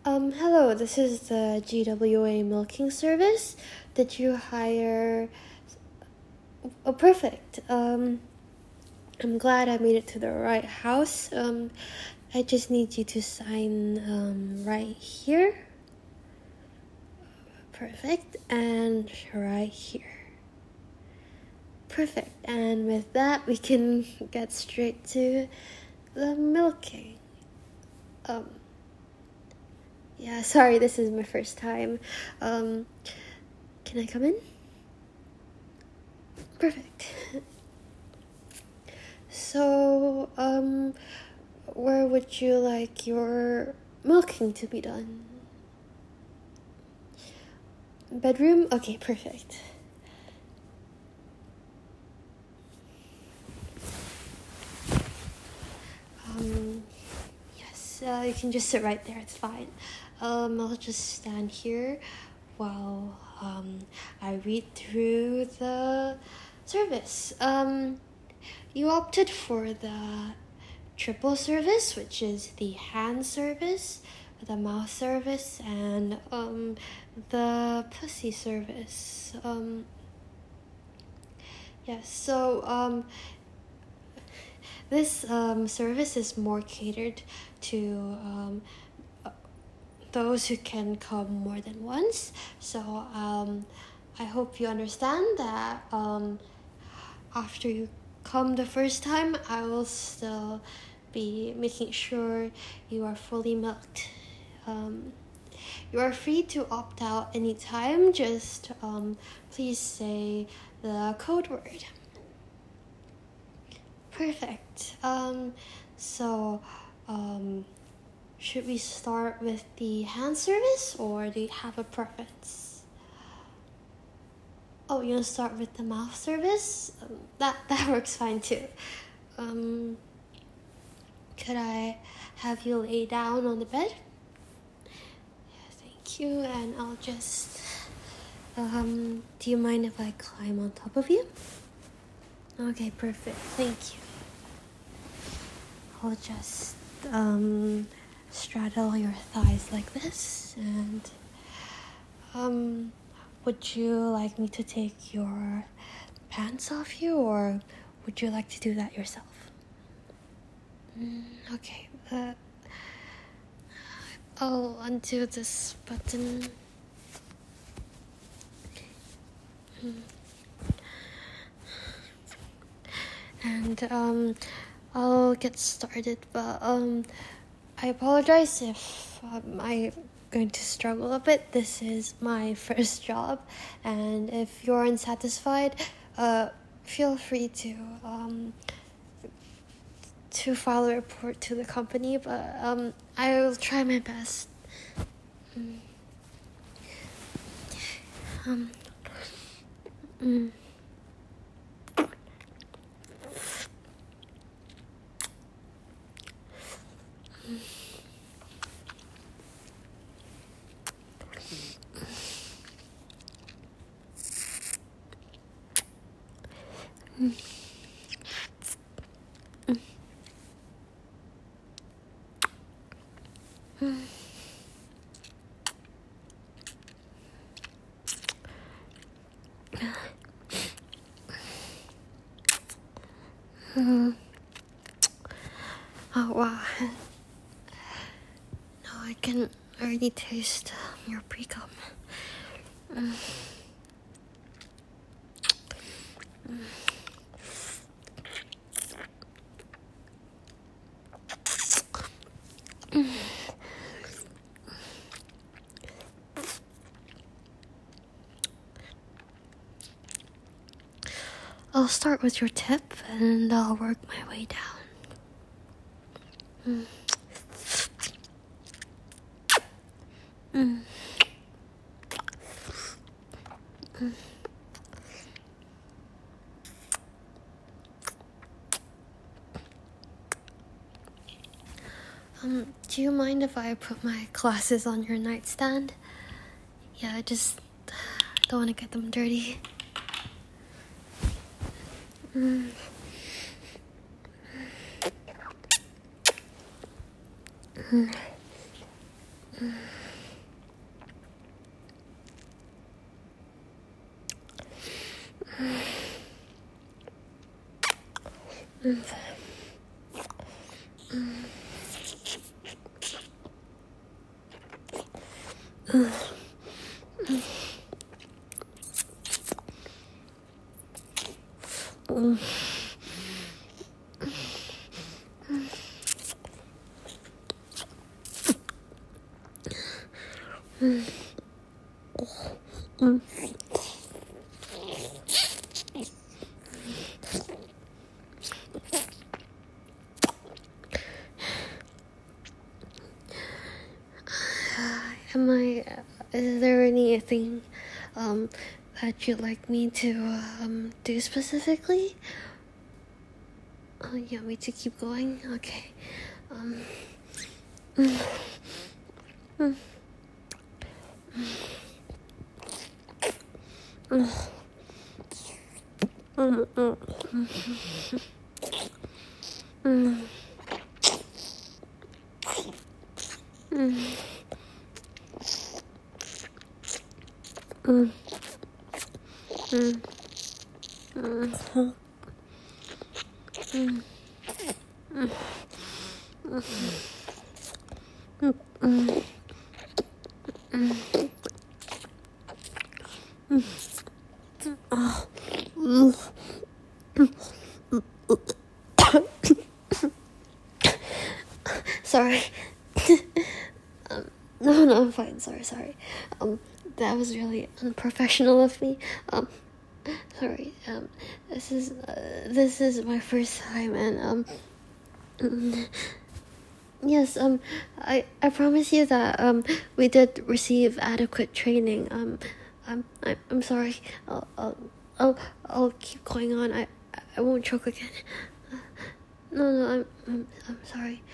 Hello, this is the GWA milking service. Did you hire... Oh, perfect. I'm glad I made it to the right house. I just need you to sign, right here. Perfect, and right here. Perfect, and with that, we can get straight to the milking. Yeah, sorry, this is my first time. Can I come in? Perfect. So, where would you like your milking to be done? Bedroom? Okay, perfect. Yes, you can just sit right there, it's fine. I'll just stand here while, I read through the service. You opted for the triple service, which is the hand service, the mouth service, and the pussy service. Yes, so this service is more catered to those who can come more than once. So I hope you understand that after you come the first time, I will still be making sure you are fully milked. You are free to opt out anytime, just please say the code word. Perfect. So should we start with the hand service, or do you have a preference? Oh, you want to start with the mouth service? That works fine too. Could I have you lay down on the bed? Yeah, thank you. And I'll just... do you mind if I climb on top of you? Okay, perfect. Thank you. I'll just straddle your thighs like this, and would you like me to take your pants off you, or would you like to do that yourself? Okay, I'll undo this button. And I'll get started, but I apologize if I'm going to struggle a bit. This is my first job, and if you're unsatisfied, feel free to file a report to the company, but I will try my best. Oh wow. No, I can already taste your pre-cum. I'll start with your tip, and I'll work my way down. Do you mind if I put my glasses on your nightstand? Yeah, I just don't want to get them dirty. Is there anything that you'd like me to do specifically? Oh, you want me to keep going? Okay. Sorry. No, I'm fine. Sorry. That was really unprofessional of me. Sorry. This is my first time, and yes. I promise you that we did receive adequate training. I'm sorry. I'll keep going on. I won't choke again. No, I'm sorry.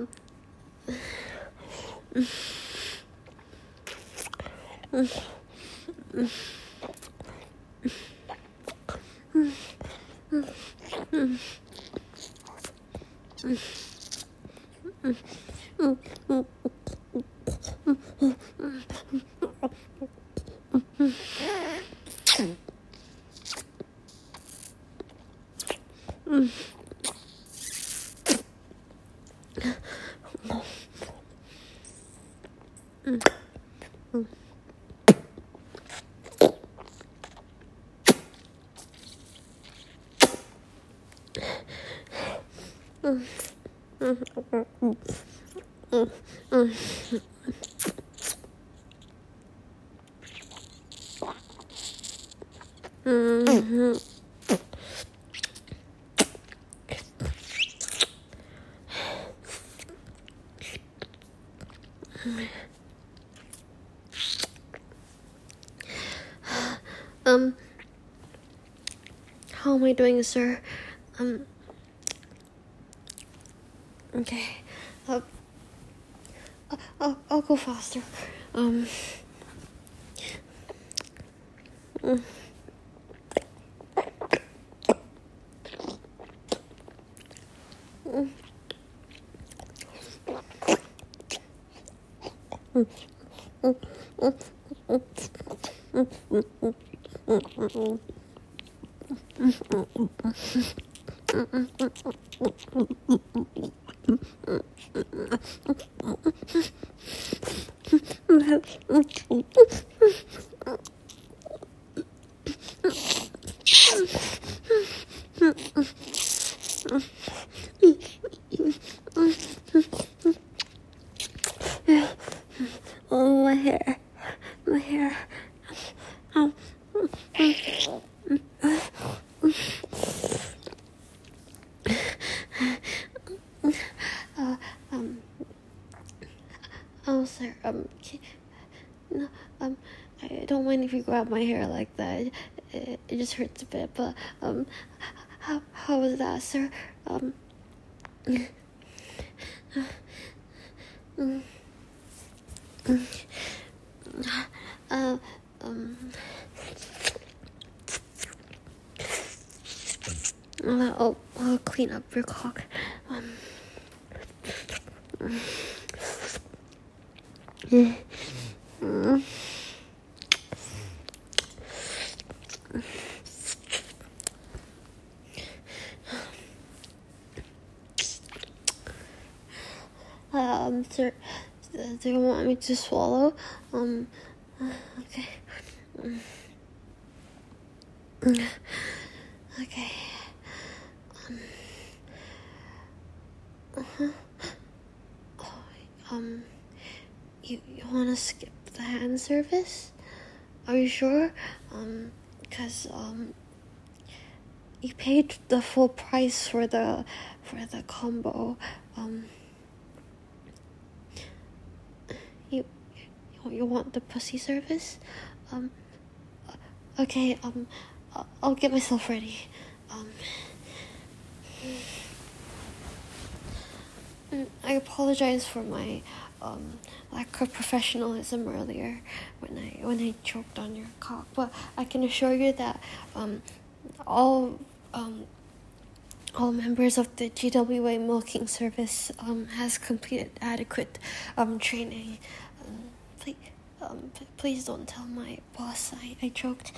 How am I doing, sir? Okay. I'll go faster. Oh, my hair. Oh, sir, no, I don't mind if you grab my hair like that. It just hurts a bit, but, how was that, sir? I'll clean up your cock. Sir, do you want me to swallow? Okay. Okay. Uh-huh. Oh, you wanna skip the hand service? Are you sure? Cause, you paid the full price for the combo. You want the pussy service? Okay, I'll get myself ready. I apologize for my lack of professionalism earlier when I choked on your cock, but I can assure you that all members of the GWA milking service has completed adequate training. Please don't tell my boss I choked.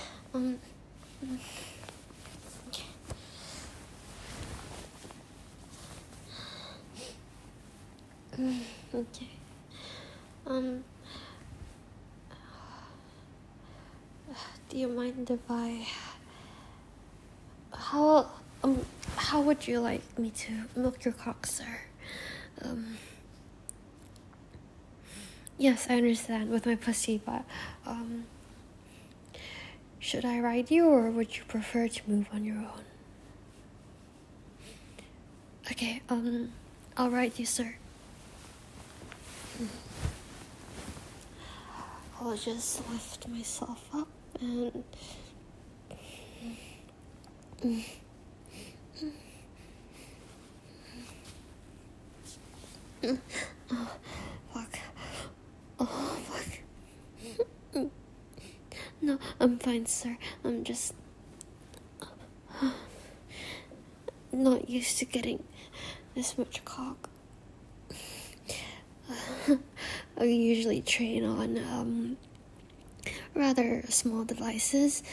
Okay. Do you mind if how would you like me to milk your cock, sir? Yes, I understand with my pussy, but should I ride you, or would you prefer to move on your own? Okay, I'll ride you, sir. I'll just lift myself up and oh, fuck. Oh, fuck. No, I'm fine, sir. I'm just not used to getting this much cock. I usually train on rather small devices,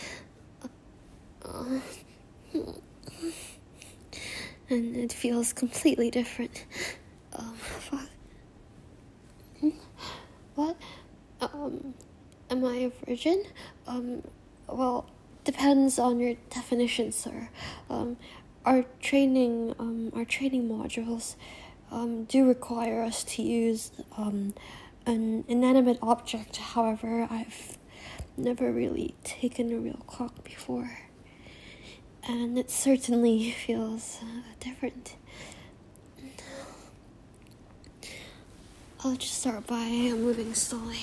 and it feels completely different. Fuck. What? Am I a virgin? Well, depends on your definition, sir. Our training modules do require us to use an inanimate object. However, I've never really taken a real cock before, and it certainly feels different. I'll just start by moving slowly.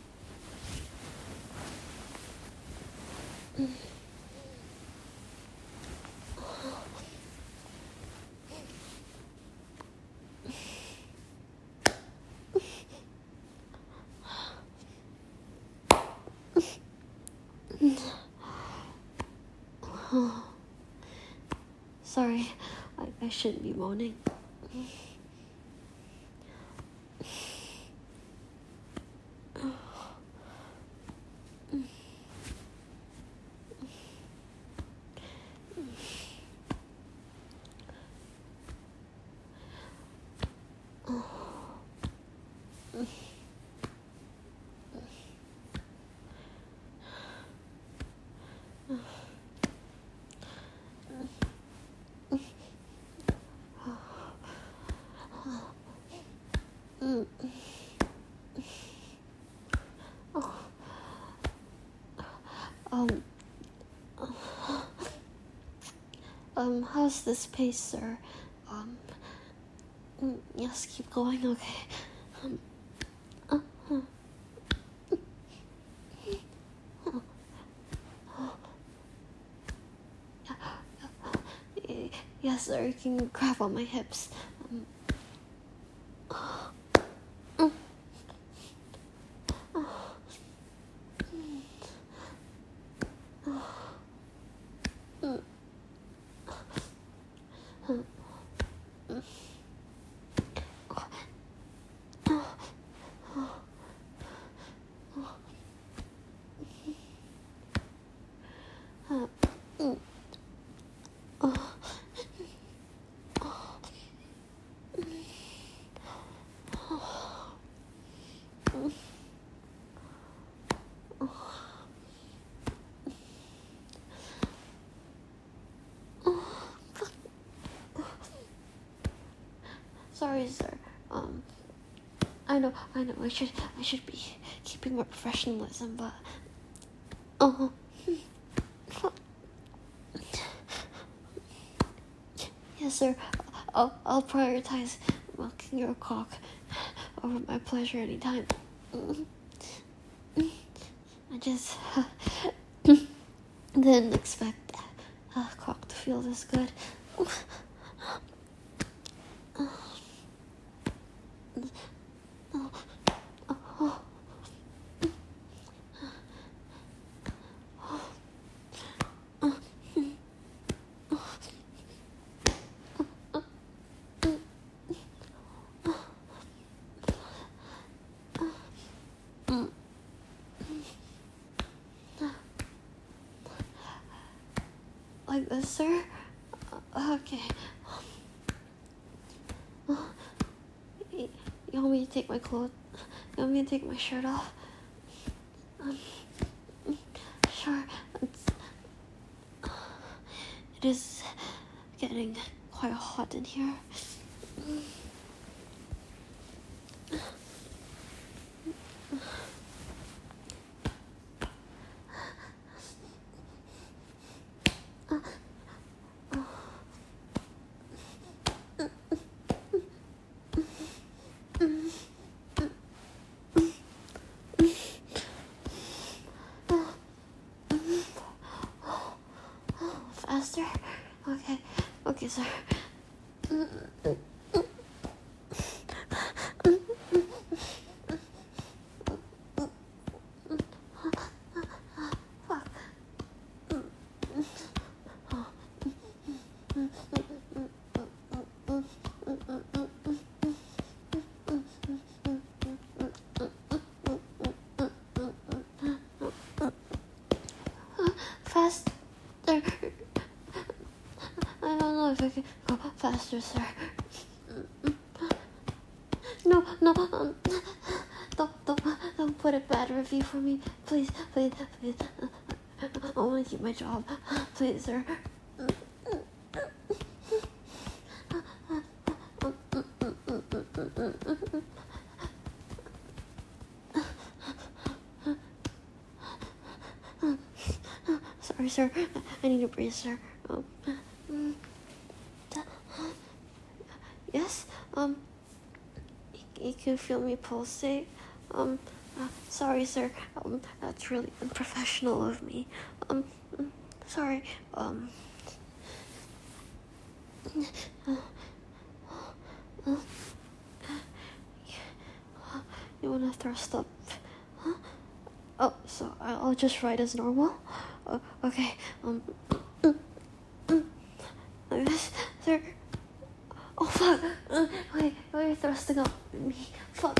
Sorry, I shouldn't be moaning. How's this pace, sir? Yes, keep going, okay. Yes, sir, you can grab on my hips. Sorry, sir. I know. I should be keeping my professionalism, but yes, sir. I'll prioritize milking your cock over my pleasure anytime. I just didn't expect cock to feel this good. Like this, sir? Okay. You want me to take my clothes? You want me to take my shirt off? Sure. It is getting quite hot in here. Faster? Okay, sir. Faster. I don't know if I can go faster, sir. No, don't put a bad review for me, please. I want to keep my job, please, sir. Sorry, sir. I need to breathe, sir. Yes. You can feel me pulsate. Sorry, sir. That's really unprofessional of me. Sorry. You wanna thrust up? Huh? Oh, so I'll just write as normal? Okay. This, sir. Oh, fuck. Wait, you're thrusting up me. Fuck.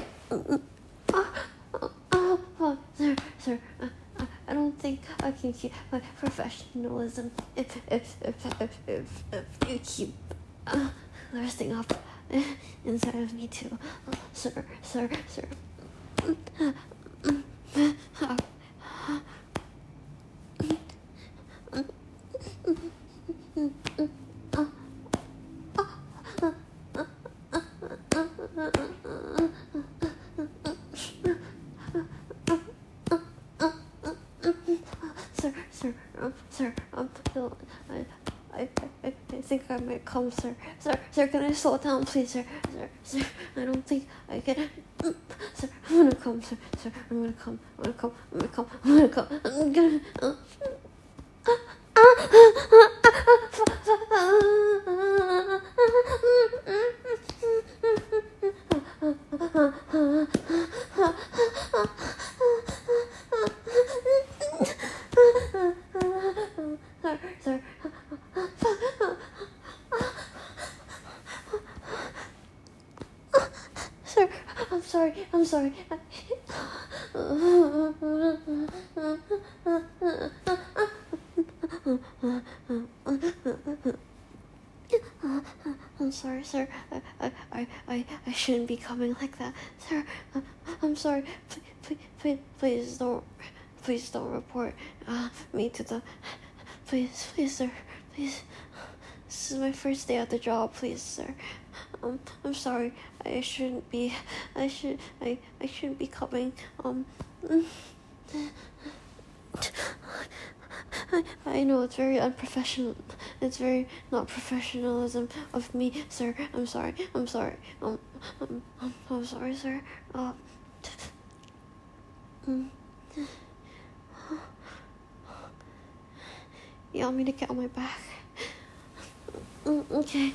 Fuck. Sir. I don't think I can keep my professionalism if you keep thrusting up inside of me too. Sir. Sir, I think I might come, sir. Sir, can I slow down, please, sir? Sir, I don't think I can. Sir, I'm gonna come, sir. I'm gonna come. Sir. Sir, I'm sorry. I'm sorry, sir. I shouldn't be coming like that, sir. I'm sorry. Please don't report me to the. Please, sir. Please. This is my first day at the job, please, sir. I'm sorry. I shouldn't be coming. I know it's very unprofessional. It's very not professionalism of me, sir. I'm sorry. I'm sorry, sir. You want me to get on my back? Okay.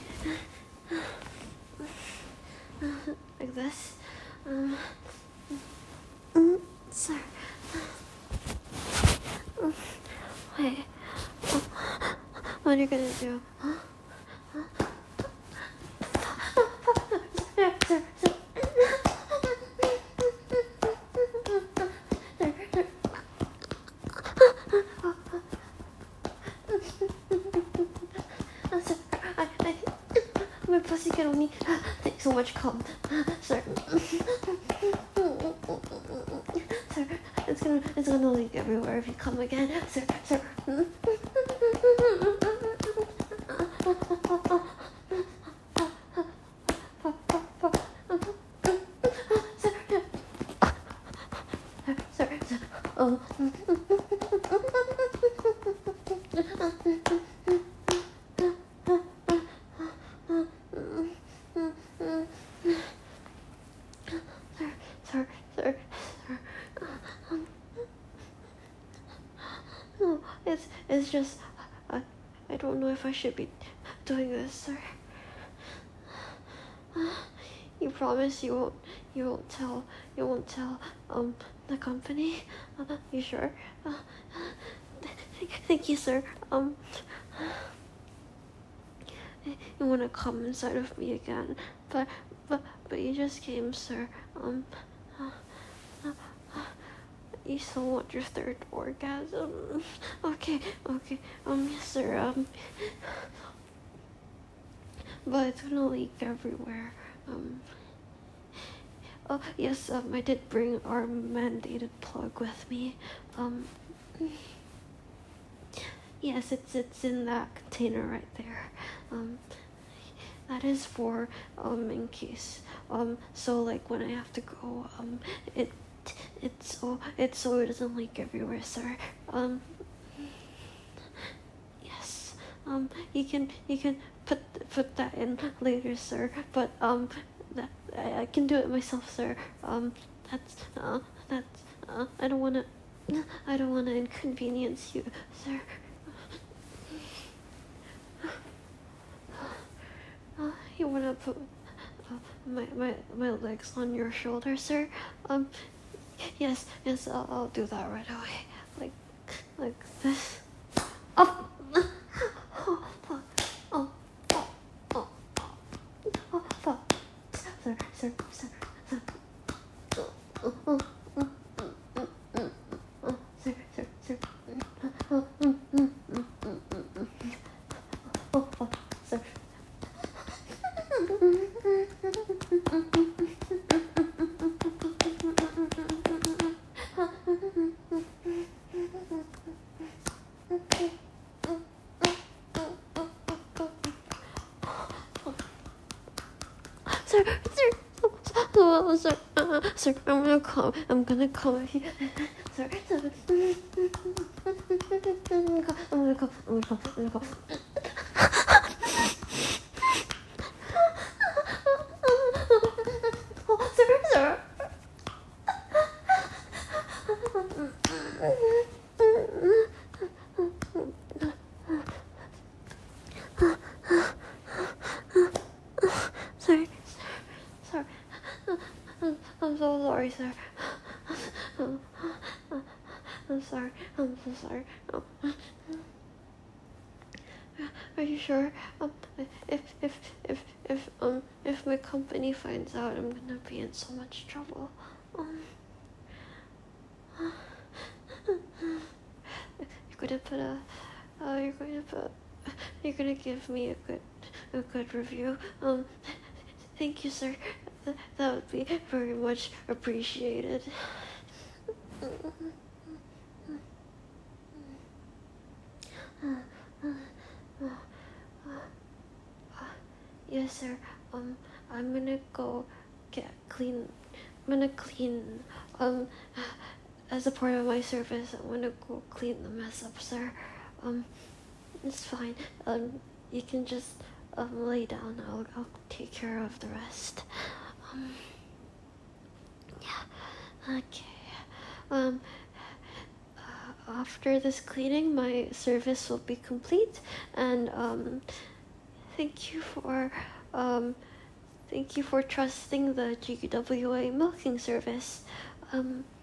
Like this. Sir. Wait. What are you gonna do? Sir. My pussy can only take so much cum, sir. Sir, it's gonna leak everywhere if you come again, sir. Sir. No, it's just I don't know if I should be doing this, sir. You promise you won't tell the company? You sure? Thank you, sir. You wanna come inside of me again, but you just came, sir. You still want your third orgasm? Okay, yes, sir. But it's gonna leak everywhere. Oh, yes, I did bring our mandated plug with me. Yes, it's in that container right there. That is for, in case, so, like, when I have to go, it's so it doesn't leak everywhere, sir. Yes, you can put that in later, sir, but, I can do it myself, sir. I don't wanna inconvenience you, sir. You wanna put my legs on your shoulder, sir? Yes, I'll do that right away. Like this. Oh! Oh, fuck. Oh, fuck. Sir. Oh, sir. Oh, fuck, sir. Sir, I'm gonna come if you, sir, I'm gonna come. Oh, sir. Sorry. I'm so sorry, sir. I'm sorry. I'm so sorry. Are you sure? If my company finds out, I'm gonna be in so much trouble. You're gonna give me a good review. Thank you, sir. That would be very much appreciated. Yes, sir. I'm gonna go get clean. I'm gonna clean. As a part of my service, I'm gonna go clean the mess up, sir. It's fine. You can just lay down. I'll take care of the rest. Yeah. Okay. After this cleaning, my service will be complete, and thank you for trusting the GWA milking service.